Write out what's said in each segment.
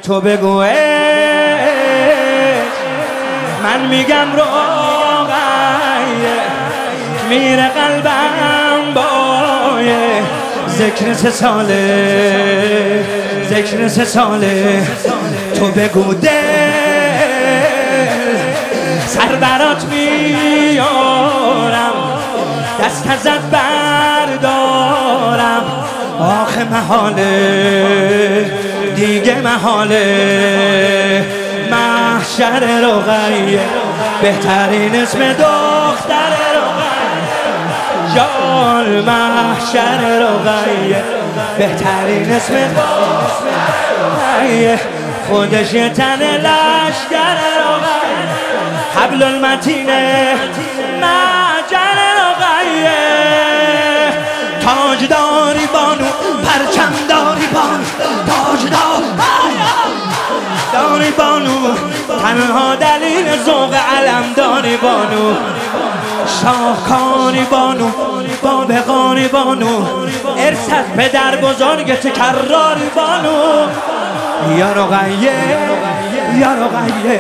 تو بگو من میگم روغیه میره قلبم بایه ذکر 3 ساله ذکر 3 ساله تو بگو دل سر برات میارم دست ازت بردارم آخه محاله دیگه محاله محشر رقیه بهترین اسم دختر رقیه جان محشر رقیه بهترین اسم رقیه خودش یه تن لشکر رقیه حبل المتینه محشر رقیه تاج داری بانو پرچم داری بانو تاج داری بانو تنها دلیل ذوق علم داری بانو شاهکاری بانو بابقاری بانو ارثت پدر بزرگت کراری بانو یا رقیه یا رقیه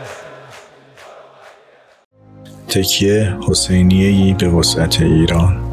تکیه حسینیه‌ای به وسعت ایران.